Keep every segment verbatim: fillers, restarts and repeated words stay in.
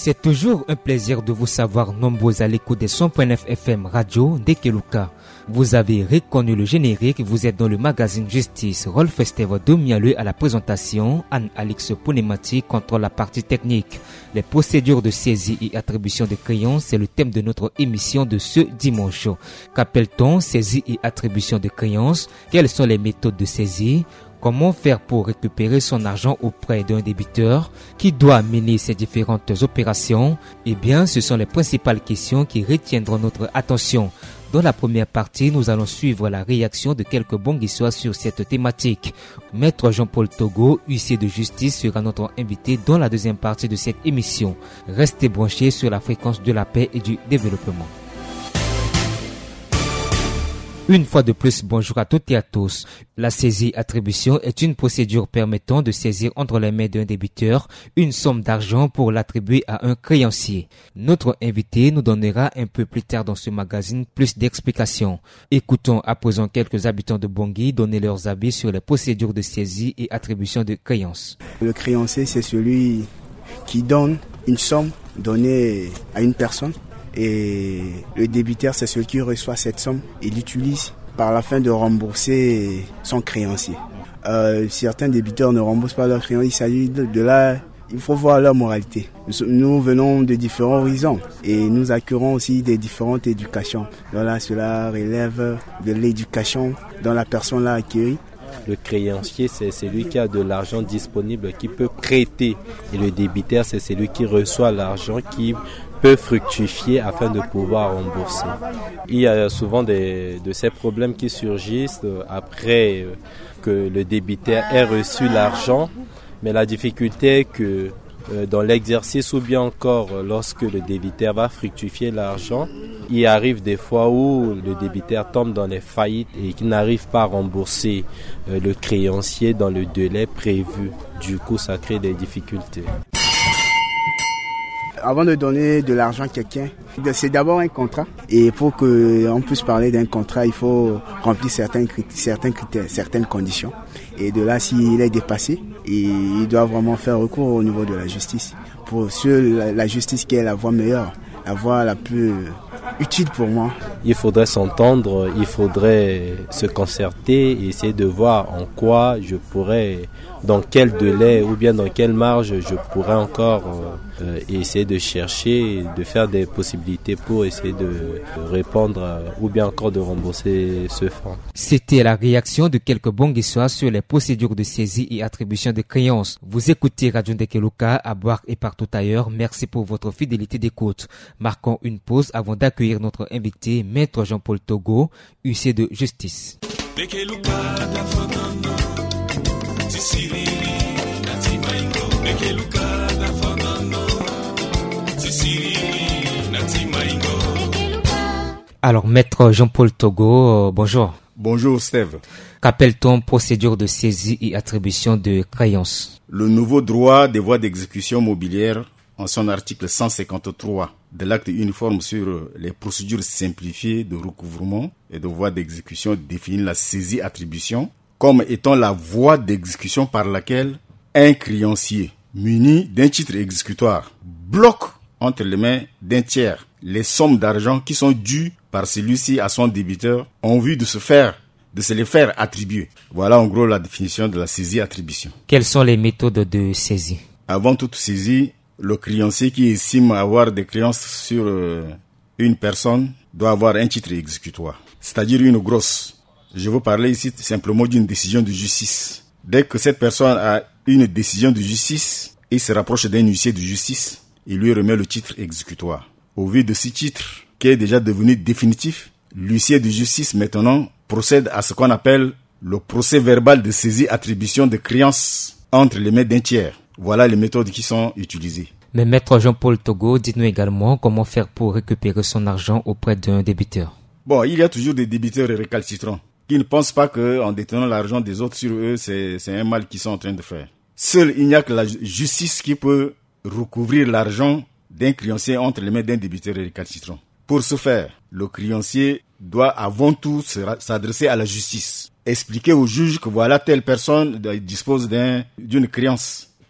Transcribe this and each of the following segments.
C'est toujours un plaisir de vous savoir nombreux à l'écoute des cent point neuf F M Radio d'Ekeluka. Vous avez reconnu le générique, vous êtes dans le magazine Justice. Rolf Esteve Domialeux à la présentation, Anne-Alix Pounemati contre la partie technique. Les procédures de saisie et attribution de créances, c'est le thème de notre émission de ce dimanche. Qu'appelle-t-on saisie et attribution de créances? Quelles sont les méthodes de saisie? Comment faire pour récupérer son argent auprès d'un débiteur? Qui doit mener ces différentes opérations? Eh bien, ce sont les principales questions qui retiendront notre attention. Dans la première partie, nous allons suivre la réaction de quelques bonguissois sur cette thématique. Maître Jean-Paul Togo, huissier de justice, sera notre invité dans la deuxième partie de cette émission. Restez branchés sur la fréquence de la paix et du développement. Une fois de plus, bonjour à toutes et à tous. La saisie-attribution est une procédure permettant de saisir entre les mains d'un débiteur une somme d'argent pour l'attribuer à un créancier. Notre invité nous donnera un peu plus tard dans ce magazine plus d'explications. Écoutons à présent quelques habitants de Bangui donner leurs avis sur les procédures de saisie et attribution de créances. Le créancier, c'est celui qui donne une somme donnée à une personne. Et le débiteur, c'est celui qui reçoit cette somme et l'utilise par la fin de rembourser son créancier. Euh, certains débiteurs ne remboursent pas leur créancier, il s'agit de, de là, il faut voir leur moralité. Nous, nous venons de différents horizons et nous accueillons aussi des différentes éducations. Donc là, cela relève de l'éducation dont la personne l'a acquérie. Le créancier, c'est celui qui a de l'argent disponible, qui peut prêter. Et le débiteur, c'est celui qui reçoit l'argent, qui peut fructifier afin de pouvoir rembourser. Il y a souvent des, de ces problèmes qui surgissent après que le débiteur ait reçu l'argent. Mais la difficulté est que dans l'exercice ou bien encore lorsque le débiteur va fructifier l'argent, il arrive des fois où le débiteur tombe dans les faillites et qu'il n'arrive pas à rembourser le créancier dans le délai prévu. Du coup, ça crée des difficultés. Avant de donner de l'argent à quelqu'un, c'est d'abord un contrat. Et pour qu'on puisse parler d'un contrat, il faut remplir certains critères, certains critères, certaines conditions. Et de là, s'il est dépassé, il doit vraiment faire recours au niveau de la justice. Pour ceux, la justice qui est la voie meilleure, la voie la plus utile pour moi. Il faudrait s'entendre, il faudrait se concerter et essayer de voir en quoi je pourrais, dans quel délai ou bien dans quelle marge je pourrais encore euh, essayer de chercher, de faire des possibilités pour essayer de, de répondre à, ou bien encore de rembourser ce fonds. C'était la réaction de quelques bonguissois sur les procédures de saisie et attribution de créances. Vous écoutez Radio Ndekeluka à Boire et partout ailleurs. Merci pour votre fidélité d'écoute. Marquons une pause avant d'accueillir notre invité, Maître Jean-Paul Togo, huissier de justice. Alors, Maître Jean-Paul Togo, euh, bonjour. Bonjour, Steve. Qu'appelle-t-on procédure de saisie et attribution de créances? Le nouveau droit des voies d'exécution mobilière, en son article cent cinquante-trois de l'acte uniforme sur les procédures simplifiées de recouvrement et de voies d'exécution, définit la saisie-attribution comme étant la voie d'exécution par laquelle un créancier muni d'un titre exécutoire bloque entre les mains d'un tiers les sommes d'argent qui sont dues par celui-ci à son débiteur en vue de se faire, de se les faire attribuer. Voilà en gros la définition de la saisie-attribution. Quelles sont les méthodes de saisie? Avant toute saisie, le créancier qui estime avoir des créances sur euh, une personne doit avoir un titre exécutoire, c'est-à-dire une grosse. Je veux parler ici simplement d'une décision de justice. Dès que cette personne a une décision de justice, il se rapproche d'un huissier de justice, il lui remet le titre exécutoire. Au vu de ce titre, qui est déjà devenu définitif, l'huissier de justice maintenant procède à ce qu'on appelle le procès verbal de saisie-attribution de créances entre les mains d'un tiers. Voilà les méthodes qui sont utilisées. Mais Maître Jean-Paul Togo, dites-nous également comment faire pour récupérer son argent auprès d'un débiteur. Bon, il y a toujours des débiteurs récalcitrants qui ne pensent pas qu'en détenant l'argent des autres sur eux, c'est, c'est un mal qu'ils sont en train de faire. Seul, il n'y a que la justice qui peut recouvrir l'argent d'un créancier entre les mains d'un débiteur récalcitrant. Pour ce faire, le créancier doit avant tout s'adresser à la justice. Expliquer au juge que voilà telle personne dispose d'un, d'une créance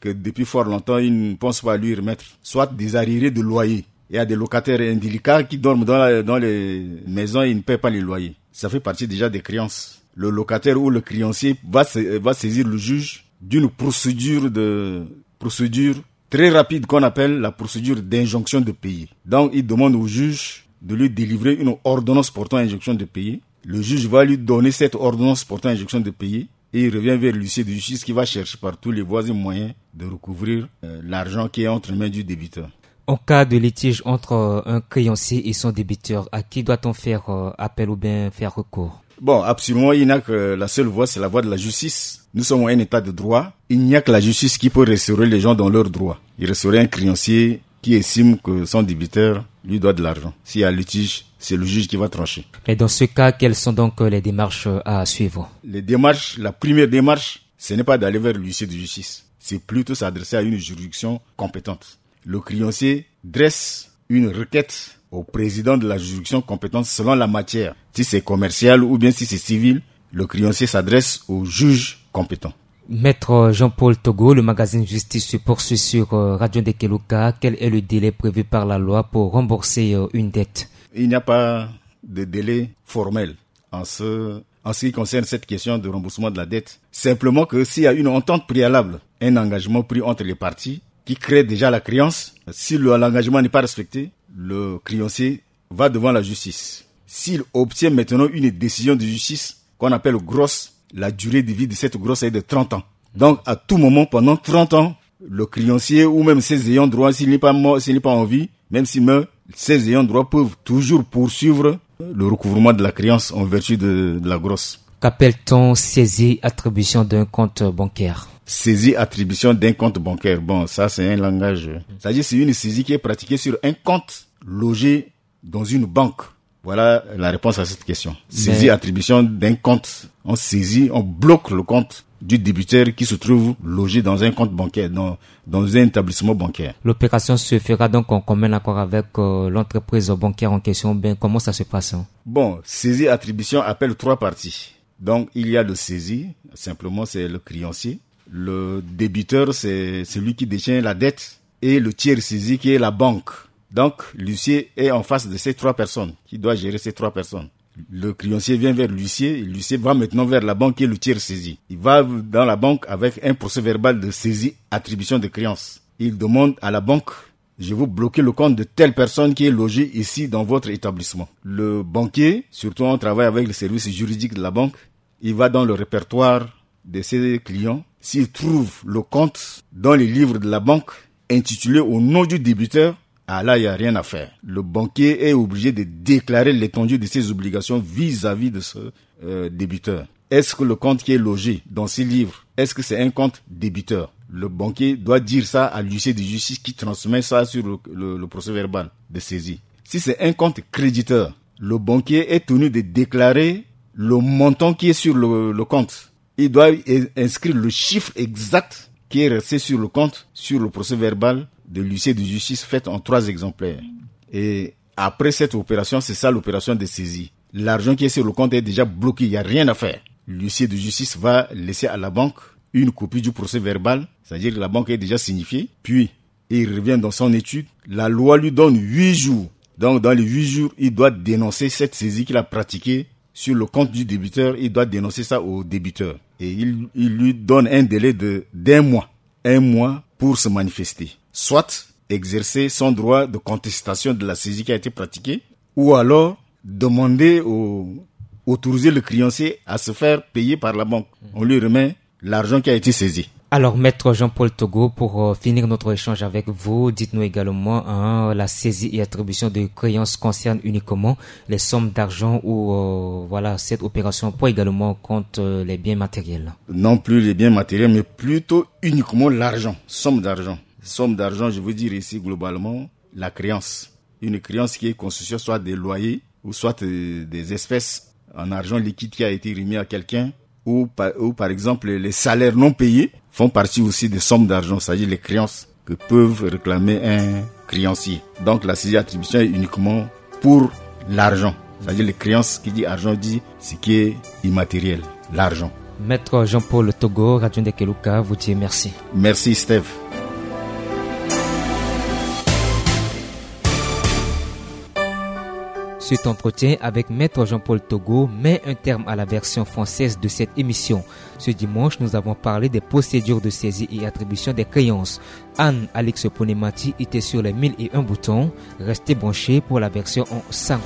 que depuis fort longtemps, ils ne pensent pas à lui remettre, soit des arriérés de loyer. Il y a des locataires indélicats qui dorment dans, la, dans les maisons et ils ne paient pas les loyers. Ça fait partie déjà des créances. Le locataire ou le créancier va, va saisir le juge d'une procédure de procédure très rapide qu'on appelle la procédure d'injonction de payer. Donc, il demande au juge de lui délivrer une ordonnance portant injonction de payer. Le juge va lui donner cette ordonnance portant injonction de payer et il revient vers l'huissier de justice qui va chercher par tous les voies et moyens de recouvrir euh, l'argent qui est entre les mains du débiteur. En cas de litige entre euh, un créancier et son débiteur, à qui doit-on faire euh, appel ou bien faire recours? Bon, absolument, il n'y a que la seule voie, c'est la voie de la justice. Nous sommes un état de droit. Il n'y a que la justice qui peut restaurer les gens dans leurs droits. Il restaurer un créancier qui estime que son débiteur lui doit de l'argent. S'il y a litige, c'est le juge qui va trancher. Et dans ce cas, quelles sont donc les démarches à suivre? Les démarches, la première démarche, ce n'est pas d'aller vers l'huissier de justice. C'est plutôt s'adresser à une juridiction compétente. Le créancier dresse une requête au président de la juridiction compétente selon la matière. Si c'est commercial ou bien si c'est civil, le créancier s'adresse au juge compétent. Maître Jean-Paul Togo, le magazine Justice se poursuit sur Radio Ndekeluka. Quel est le délai prévu par la loi pour rembourser une dette? Il n'y a pas de délai formel en ce, en ce qui concerne cette question de remboursement de la dette. Simplement que s'il y a une entente préalable, un engagement pris entre les parties qui crée déjà la créance, si l'engagement n'est pas respecté, le créancier va devant la justice. S'il obtient maintenant une décision de justice qu'on appelle grosse, la durée de vie de cette grosse est de trente ans. Donc, à tout moment, pendant trente ans, le créancier ou même ses ayants droit, s'il n'est pas mort, s'il n'est pas en vie, même s'il meurt, ses ayants droit peuvent toujours poursuivre le recouvrement de la créance en vertu de, de la grosse. Qu'appelle-t-on saisie attribution d'un compte bancaire? Saisie attribution d'un compte bancaire. Bon, ça c'est un langage. C'est-à-dire c'est une saisie qui est pratiquée sur un compte logé dans une banque. Voilà la réponse à cette question. Saisie, Mais... attribution d'un compte. On saisit, on bloque le compte du débiteur qui se trouve logé dans un compte bancaire, dans, dans un établissement bancaire. L'opération se fera donc en commun accord avec euh, l'entreprise bancaire en question. Ben, comment ça se passe? Hein? Bon, saisie, attribution appelle trois parties. Donc, il y a le saisi, simplement c'est le créancier. Le débiteur, c'est celui qui détient la dette. Et le tiers saisi qui est la banque. Donc, l'huissier est en face de ces trois personnes, qui doit gérer ces trois personnes. Le créancier vient vers l'huissier, l'huissier va maintenant vers la banque et le tiers saisi. Il va dans la banque avec un procès verbal de saisie, attribution de créance. Il demande à la banque, je vais vous bloquer le compte de telle personne qui est logée ici dans votre établissement. Le banquier, surtout on travaille avec le service juridique de la banque, il va dans le répertoire de ses clients. S'il trouve le compte dans les livres de la banque intitulé au nom du débiteur, ah là, il n'y a rien à faire. Le banquier est obligé de déclarer l'étendue de ses obligations vis-à-vis de ce euh, débiteur. Est-ce que le compte qui est logé dans ces livres, est-ce que c'est un compte débiteur? Le banquier doit dire ça à l'huissier de justice qui transmet ça sur le, le, le procès verbal de saisie. Si c'est un compte créditeur, le banquier est tenu de déclarer le montant qui est sur le, le compte. Il doit inscrire le chiffre exact qui est resté sur le compte, sur le procès verbal de l'huissier de justice fait en trois exemplaires. Et après cette opération, c'est ça l'opération de saisie. L'argent qui est sur le compte est déjà bloqué, il n'y a rien à faire. L'huissier de justice va laisser à la banque une copie du procès verbal, c'est-à-dire que la banque est déjà signifiée, puis il revient dans son étude. La loi lui donne huit jours. Donc dans les huit jours, il doit dénoncer cette saisie qu'il a pratiquée sur le compte du débiteur, il doit dénoncer ça au débiteur. Et il, il lui donne un délai de d'un mois. Un mois pour se manifester. Soit exercer son droit de contestation de la saisie qui a été pratiquée, ou alors demander au, autoriser le créancier à se faire payer par la banque. On lui remet l'argent qui a été saisi. Alors, Maître Jean-Paul Togo, pour euh, finir notre échange avec vous, dites-nous également, hein, la saisie et attribution de créances concerne uniquement les sommes d'argent ou euh, voilà cette opération prend également compte euh, les biens matériels? Non plus les biens matériels, mais plutôt uniquement l'argent, somme d'argent. Somme d'argent, je veux dire ici globalement la créance. Une créance qui est constituée soit des loyers ou soit euh, des espèces en argent liquide qui a été remis à quelqu'un, ou par, ou par exemple les salaires non payés font partie aussi des sommes d'argent, c'est-à-dire les créances que peuvent réclamer un créancier. Donc la saisie attribution est uniquement pour l'argent, c'est-à-dire les créances qui dit argent dit ce qui est immatériel, l'argent. Maître Jean-Paul Togo, Radio Ndekeluka, vous dit merci. Merci Steve. Cet entretien avec Maître Jean-Paul Togo met un terme à la version française de cette émission. Ce dimanche, nous avons parlé des procédures de saisie et attribution des créances. Anne Alix Ponemati était sur les mille et un boutons. Restez branchés pour la version en sango.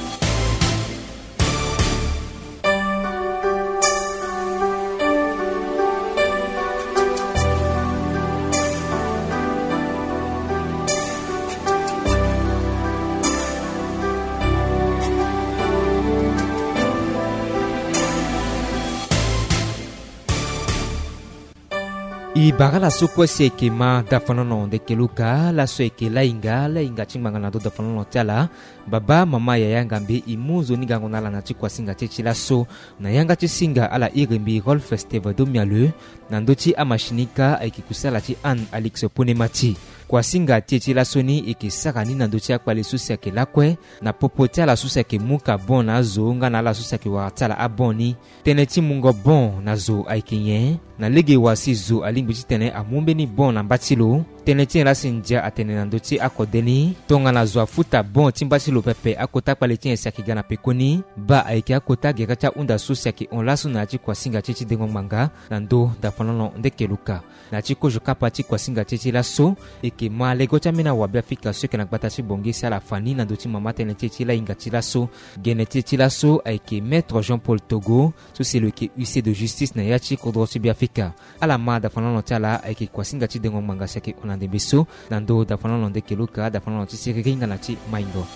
Ibara la sokwe seke ma dafanono de keluka la soeke la inga la inga chingmanga do dafanono tala baba mama ya yanga mbe imuzo ni gangona la nati kwa singa chechi la so na yanga chisinga ala irembi Roll Festival do mialu na ndoti amashinika aikikusala chi Anne Alix Ponemati kwa singa chechi la soni ikisakani na ndoti akwa le suseke lakwe na popotia la suseke muka bon na zo nga na la suseke wa tala aboni teneti mungo bon na zo aikinye na lege wasi zo alimbuchi tene amumbe ni bon na batilo tene tien la sinja atene na ndoti akodeni tonga na zo afuta bon timbatilo pepe akota pale tien sakigana pekoni ba aike akota geracha unda suseke on lasu na chi kwa singa chechi dengo manga na ndo da fanono ndekeluka na chi ko jokapa chi kwa singa chechi la so eke ma lego chamina wa biafika so ke na gbatachi bongi sala fani na ndoti mama tene chechi la inga chi la so gene chechi la so aike Maître Jean-Paul Togo so c'est le ke huissier de justice na yachi kodro chi biafika ala ma da fanono tala aike kwa singa chi dengo manga sake on de beso nando da fanono ndekeluka da fanono chi siriringa na chi maingo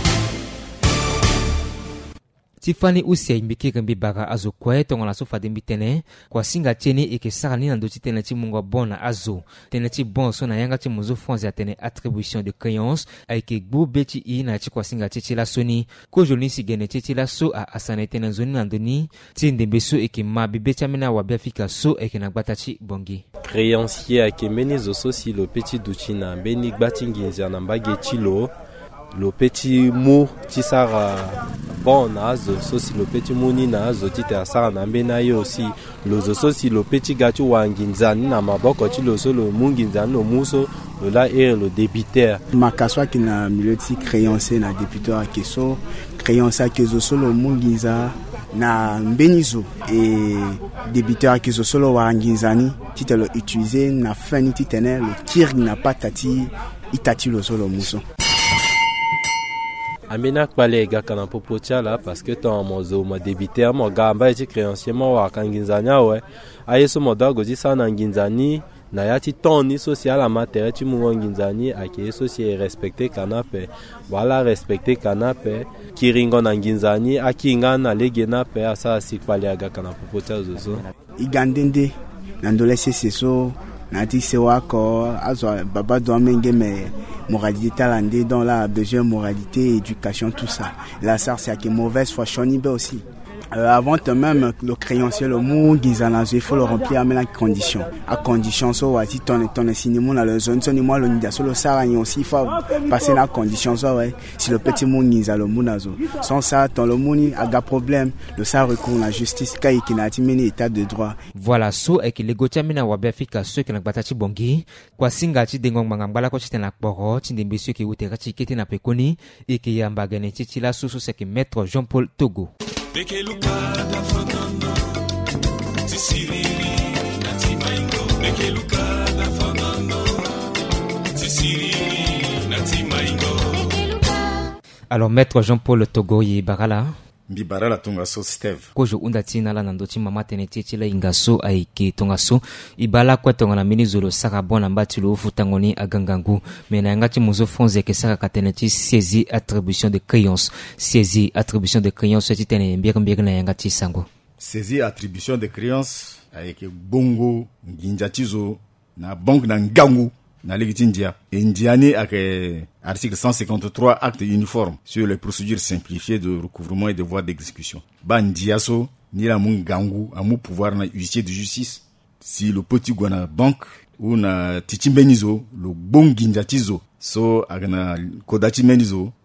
Tiffany usia imbiki kambi baga azo kwe tonga la sofa de mitene kwa singa cheni eke sarani na ndoti tene chi mungo bona azo tene chi bon so na yanga chi muzo fonze atene attribution de créance aike gbu beti i na chi kwa singa chi la soni ko joni si gene chi la so a asane tene zoni na ndoni ti ndembe so eke mabi beti amena wa biafika so eke na gbata chi bongi créancier ake meni zo so si lo petit duchina beni gbatingi nzana mbage chilo le petit mot ti sara bon nazo so si le petit moni nazo ti ta sara na mbena yo aussi lo zo so si le petit gatu wanginzani na maboko ti lo so lo munginzani no muso le la est le débiteur makaswa ki na milieu ti créancier na débiteur keso créancier kezo so lo munginza na mbenizo et débiteur kezo so lo wanginzani ti te lo utiliser na fani ti tene le kir na patati itati lo so lo muso amina kwale ga kana popocha la parce que ton mozo mo débiter mo gamba ti créancier mo wa kanginzanya we ayeso mo dogo ji sana nginzani na yati toni social amateur ti mu nginzani ake socie respecter kanape wala respecter kanape kiringo na nginzani akinga na legena pe asa si kwale ga kana popocha zozo igandende na ndolese seso na ti se wako azo baba do menge me moralité talandé dans la besoin moralité éducation tout ça la ça c'est que mauvaise foi chonibe aussi euh, avant même le créancier le mot gizanazo il faut le remplir à la condition à condition so wati ton ton cinéma dans la zone son moi le nida solo ça aussi il faut passer la condition so ouais si le petit mot giza le munazo sans ça ton le moni a des problèmes le ça recours la justice kai qui n'a timeni état de droit voilà so et que les gotamina wa biafika ceux qui na batati bongi kwa singa ti dengo mangambala ko chitena kporo ti ndembe ceux qui utera ti kete na pekoni et que yamba gane ti la soso c'est que Maître Jean-Paul Togo Bekeluka da fanono tisiriri na timaingo Bekeluka da fanono tisiriri na timaingo. Alors Maître Jean-Paul Togo yi barala Mbibara la tonga so Steve ko jo unda tina la nando ti mama tene ti la ingaso aike tonga so ibala kwa tonga na mini zolo saka bona mbati lo futangoni agangangu mena ngati muzo fonze ke saka katene ti saisie attribution de créance saisie attribution de créance ti tene mbir mbir na ngati sango saisie attribution de créance aike bongo nginjatizo na banque na ngangu na legitindia indiani avec article cent cinquante-trois acte uniforme sur les procédures simplifiées de recouvrement et de voies d'exécution bandiaso ni la mungangu amu pouvoir na huissier de justice si le petit gwana banque ou na titimbenizo le bonginjatizo so agna kodati menizo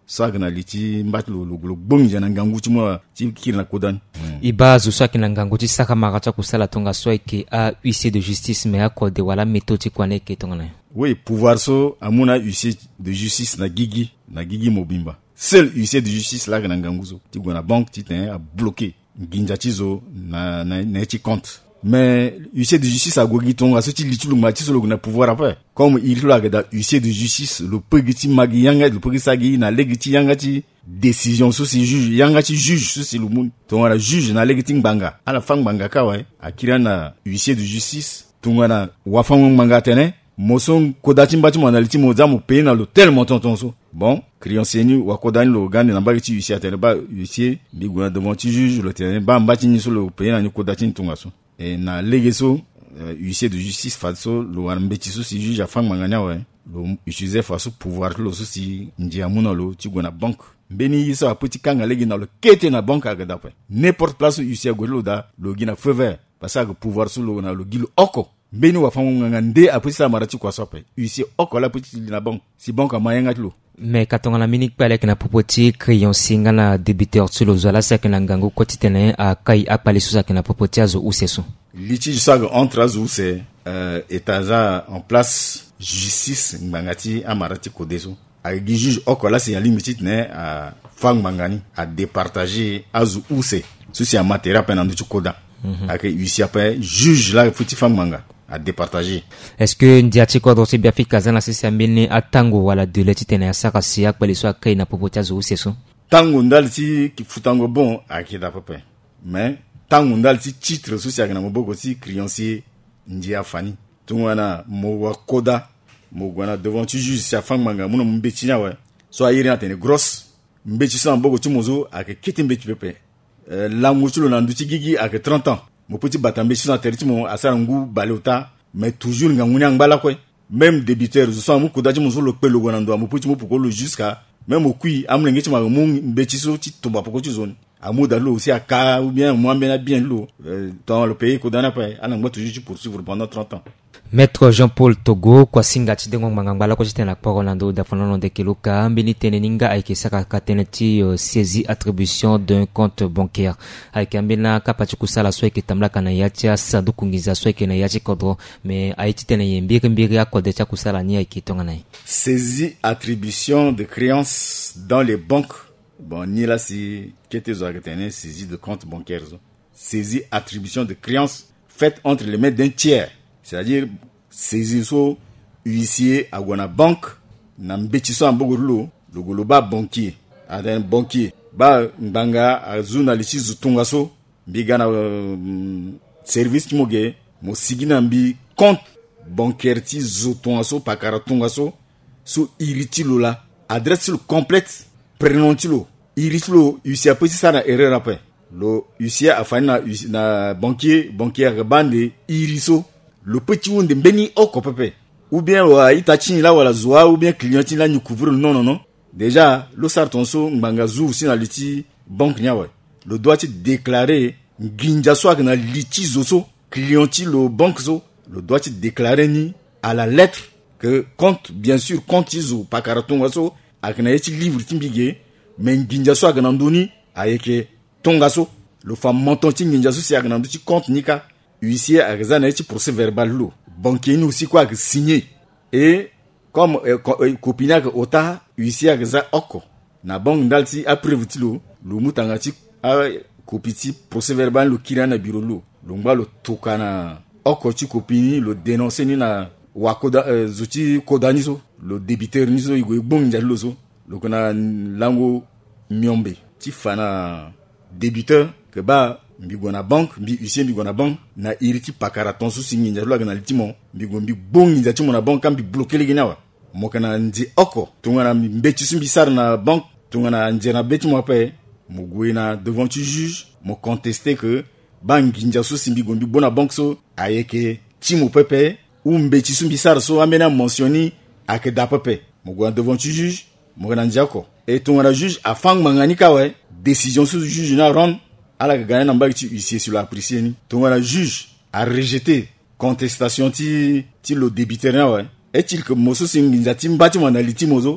sagna liti mbat lo lo bong jana ngangu ti mo ti kirna kodan iba zo saki na ngangu ti saka maracha kusala tonga so ke a huissier de justice mais akode wala méthode ti kwane ke tonga. Oui, pouvoir so amuna huissier de justice na gigi na gigi mobimba. Seul huissier de justice la na ngangu zo ti gona banque ti ten a bloqué ginja ti zo na na na ti compte. Mais huissier de justice a gogi tonga so ti litulu ma ti so lo na pouvoir après. Comme il lo agada huissier de justice le pegiti magi yanga le pegiti sagi na legiti yanga ti décision so si juge yanga ti juge so si le monde tonga na juge na legiti banga ala fang banga ka wa akira na huissier de justice tonga na wafang manga tene moson kodati mbati mo analiti mo za mo payer na le tel montant tonso bon créancier ni wa kodani lo gande na ba ti huissier tene ba huissier bi gona devant ti juge le terrain ba mbati ni so le payer na ni kodati tonga so et na legeso euh, huissier de justice faso lo ambeti so si juge afang manganya wa lo utiliser faso pouvoir lo so si ndia muna lo ti gona banque beni yiso apoti kanga legi na lo kete na banque agada pa n'importe place huissier golo da lo gina feu vert parce que pouvoir so lo na lo gilo oko beni wa fango ngande apoti sa marati kwa sope huissier oko la petit na banque si banque mayanga lo mais katonga la minik pale kana popoti créancier ngana débiteur tu lo zala sa kana ngango kotitene a kai apale so sa kana popoti azo useso litige ça entre azo c'est euh état en place justice ngangati amarati kodeso a juge okola c'est limite ne a fang mangani a départager azu use souci en matière peine en koda a que huissier après juge là futi fang manga a départager. Est-ce que ndiati ko do se bien fi kazana se samene atango wala de leti tena saka si akpele so kai na popoti azu use so tango ndal ti ki futango bon a ki da papa mais tango ndal ti titre souci a na moboko si créancier ndia fani tungwana mo wa koda mo gwana devant tu juge sa fang manga muno mbeti nya wa so ayiri na tene grosse mbeti so mbogo tu mozo ake kiti mbeti pepe euh, langu chulo na nduti gigi ake trente ans mo petit batambe so na teriti mo asara ngu balota mais toujours nganguni ngala ko même débiteur so mo kodaji mo so lo pelo gwana ndo mo petit mo pokolo jusqu'à même okui amlenge ti ma mo mbeti so ti tomba poko ti zone amuda lo aussi aka ou bien moi bien bien lo euh, dans le pays kodana pa ana mo toujours poursuivre pendant trente ans. Maître Jean-Paul Togo kwa singa ti dengo mangangala ko tena kwa Rolando da fonono de kiluka mbini tene ninga aike saka katene ti uh, saisie attribution d'un compte bancaire aike mbina kapati kusala so eke tamla kana yacha sandu kungiza so eke na yachi kodro mais aiti tene yembiri mbiri akode cha kusala ni aike tonga nai saisie attribution de créances dans les banques bon ni là si kete zo akatene saisie de compte bancaire saisie attribution de créances faite entre les mains d'un tiers. C'est-à-dire saisir so huissier à gona banque na mbeti so ambogo lo lo goloba banquier aden banquier ba nganga azuna lichi zutunga so bigana uh, service ki moge mo sigina mbi compte bancaire ti zutunga so pakara tunga so so iriti lo la adresse lo complète prénom ti lo iriti lo huissier petit ça na erreur après lo huissier afani na na banquier banquier bande iriso le petit monde mbeni oko pepe ou bien wa itachi la wala zoa ou bien client la ni couvre non non non déjà le sartonso nganga zou si na liti banque nyawe le doit être déclarer nginja so na liti zoso client le banque zo le doit être déclarer ni à la lettre que compte bien sûr compte izo pakaratonga so akna yeti livre timbige mais nginja so na ndoni ayeke tonga so le fam montant ti nginja so si akna ndoti compte nika huissier a raison na procès verbal lo banquier nous aussi quoi signé et comme copina que ota huissier a raison oko na banque dalti après vutilo lo mutanga ti a copiti procès verbal lo kira na bureau lo lo ngba lo tokana oko ti copini lo dénoncer ni na wakoda uh, zuti kodani so lo débiteur ni so igo bon njalo so lo kona lango miombe ti fana débiteur que ba mbigo na banque mbi huissier mbigo na banque na iriti pakara tonso singinja lo na litimo mbigo mbi bongi nza timo na banque kambi bloquer le ginawa mokana ndi oko tungana mbeti sumbi sar na banque tungana njena beti mo pe mugwena devant tu juge mo contester que bangi nja so simbi gombi bona banque so ayeke timo pepe ou mbeti sumbi sar so amena mentionné ake da pepe mugwena devant tu juge mokana njako et tungana juge afang mangani ka we décision sur juge na rendre à la gagner n'amba qui huissier sur l'apprécier ni donc la juge a rejeté contestation ti ti le débiteur ouais est-il que moso singinza ti mbati mo na liti mozo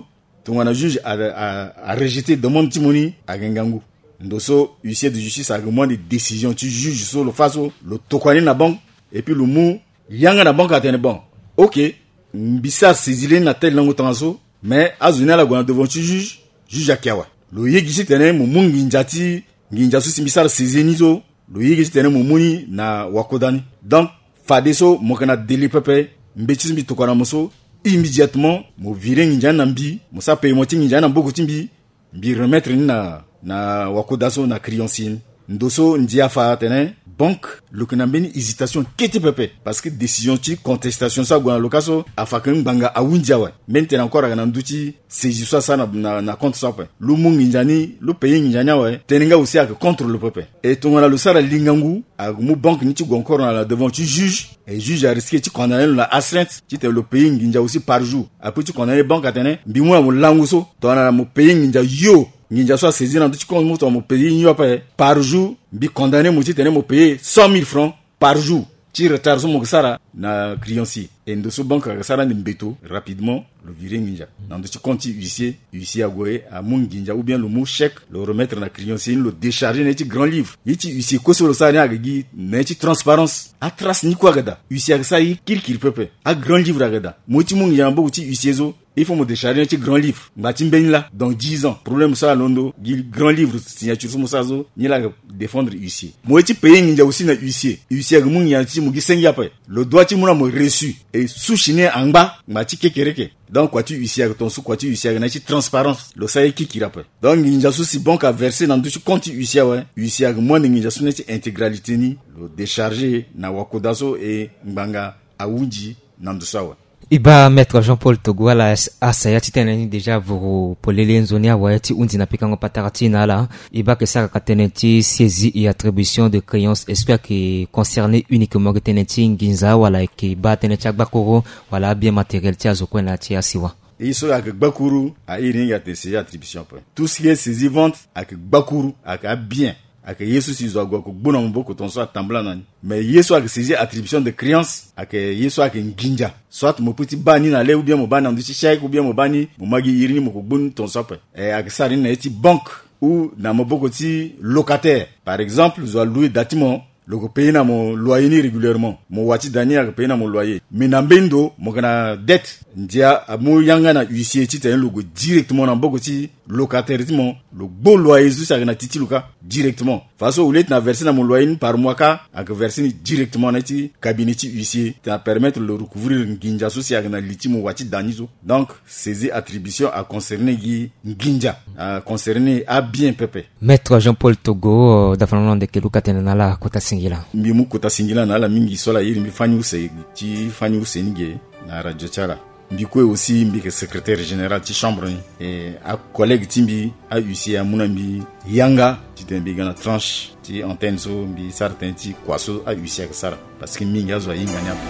tongana juge a a, a rejeté demande timoni a gengangu ndoso huissier de justice a demandé de décision tu juges sur le faso le tokwani na banque et puis le mou yanga na banque atene bon OK mbisa saisir na tel lango tanso mais azuna la gwana devant tu juge juge akiawa le yegisi tene mu mungi njati nginjasu simbisa saisir nizo le yegisi tene mu muni na wakodani donc fadeso mokana deli pepe mbetisi mbi tokwana moso immédiatement mo virer nginjana mbi mo sa paye moti nginjana mboko timbi mbi remettre na na wakodaso na créancier ndoso ndia fa tene banque le kanambeni hésitation kete pepe parce que décision ti contestation ça gwana lokaso afakan banga awunja wa maintenant encore na nduti saisi ça ça na na, na compte ça pe lu mungi njani lu paye njanya wa teninga aussi ak contre le pepe et tongana le sara lingangu ak mu banque ni ti encore na devant tu juge et juge a risqué tu condamner la astreinte tu te le paye nginja aussi par jour après tu condamner banque atene bimu na mo languso to na mo paye nginja yo nginja soit saisi dans tout compte moto mo payer nyo pa par jour bi condamné mo ti tene mo payer cent mille francs par jour ti retard so mo sara na créancier et ndo so banque ka sara ndimbeto rapidement le virer nginja dans tout compte huissier huissier agoye a mon nginja ou bien le mot chèque le remettre na créancier le décharger na ti grand livre yiti huissier ko so lo sara na gi na ti transparence a trace ni quoi gada huissier sa yi kirkir pepe a grand livre agada mo ti mon nginja bo ti huissier zo il faut me décharger un petit grand livre Matimben là dans dix ans problème ça londo grand livre signature sur mosazo ni la défendre huissier moi ti payer nginja aussi na huissier huissier mu ngi ti mu gi sengia pa le droit ti mu na mo reçu et sous chine en bas mati kekereke donc quoi tu huissier ton sous quoi tu huissier na ti transparence le sai ki ki rappel donc nginja sous si banque a versé dans tout compte huissier ouais huissier mo nginja sous na ti intégralité ni le décharger na wakodaso et mbanga awuji nandusa ouais. Iba maître Jean-Paul Togo ala asaya titenani déjà vuru polele nzonia wayati undi na pikango patarati na la iba que ça kateneti saisie et attribution de créances espère que concerné uniquement que teneti nginza wala que ba teneti bakoro wala bien matériel ti azoko na ti asiwa iso ak bakuru a irin ya tesi attribution point tout ce qui est saisie vente ak bakuru ak bien ak yesu si zo agwa ko bona mboko ton so atambla nani mais yesu ak saisi attribution de créance ak yesu ak nginja soit mo petit bani na le ou bien mo bani ndi chèque ou bien mo bani mo magi irini mo ko bon ton so pe et ak ça na eti banque ou na mo boko ti locataire par exemple zo louer bâtiment le ko payer na mon loyer ni régulièrement mo wati dani ak payer na mon loyer mais na mbendo mo kana dette ndia amu yanga na huissier ti ten logo directement na boko ti locataire ti mon le bon loyer zu sa na titi luka directement façon ou let na verser na mon loyer par mois ka ak verser directement na ti cabinet ti huissier ta permettre le recouvrir nginja so si ak na liti mo wati dani zo donc ces attributions a concerné gi nginja a concerné a bien pepe maître Jean-Paul Togo d'afalon de keluka tenana la kota singila mbi mu kota singila na la mingi sola yiri mbi fanyu se ti fanyu se nige na radio chala mbi ko aussi mbi que secrétaire général ti chambre et a collègue timbi a huissier a munambi yanga ti tembi gana tranche ti antenne so mbi certain ti kwaso a huissier sara parce que mingi azo yinga nya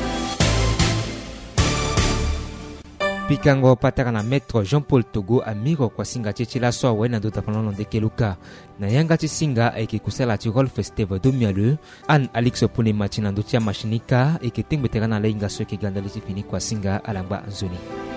pikango pataka na maître Jean-Paul Togo amigo kwa singa chichila so wena dota panono de keluka na yanga chisinga eke kusala ti Rolf Steve Domialeu an Alix Pone Machina ndotia machinika eke tingbeterana la inga so ke gandali fini kwa singa alamba nzoni.